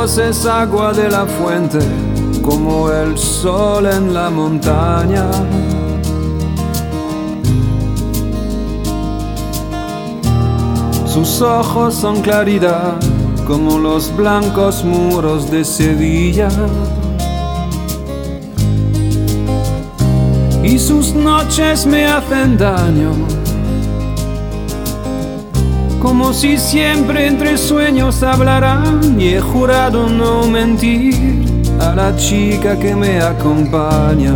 ojos es agua de la fuente, como el sol en la montaña. Sus ojos son claridad, como los blancos muros de Sevilla. Y sus noches me hacen daño, como si siempre entre sueños hablaran. Y he jurado no mentir a la chica que me acompaña.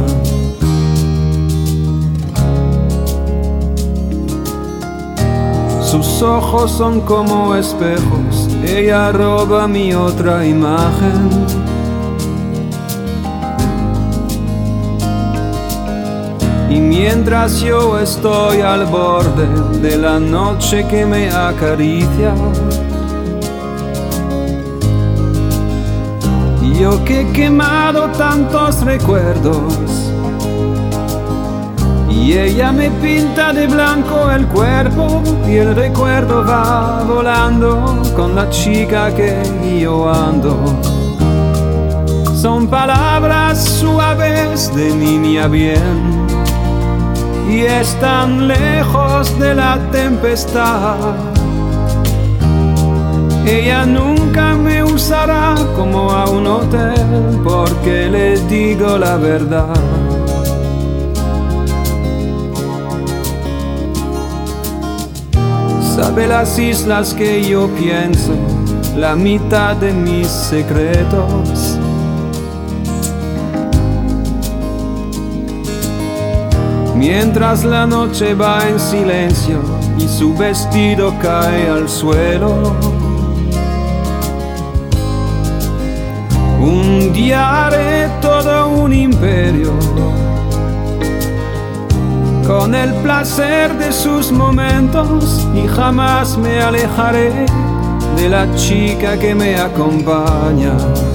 Sus ojos son como espejos, ella roba mi otra imagen. Y mientras yo estoy al borde de la noche que me acaricia, yo que he quemado tantos recuerdos, y ella me pinta de blanco el cuerpo, y el recuerdo va volando con la chica que yo ando. Son palabras suaves de niña bien, y están lejos de la tempestad. Ella nunca me usará como a un hotel, porque le digo la verdad. Sabe las islas que yo pienso, la mitad de mis secretos. Mientras la noche va en silencio y su vestido cae al suelo. Un día haré todo un imperio, con el placer de sus momentos, y jamás me alejaré de la chica que me acompaña.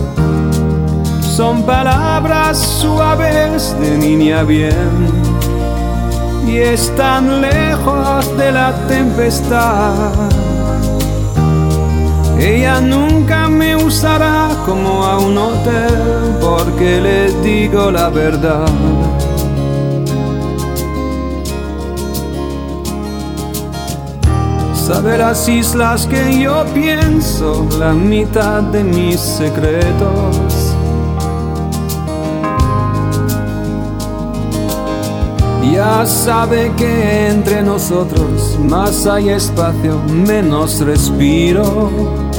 Son palabras suaves de niña bien, y están lejos de la tempestad. Ella nunca me usará como a un hotel, porque le digo la verdad. Sabe las islas que yo pienso, la mitad de mis secretos. Ya sabe que entre nosotros más hay espacio, menos respiro.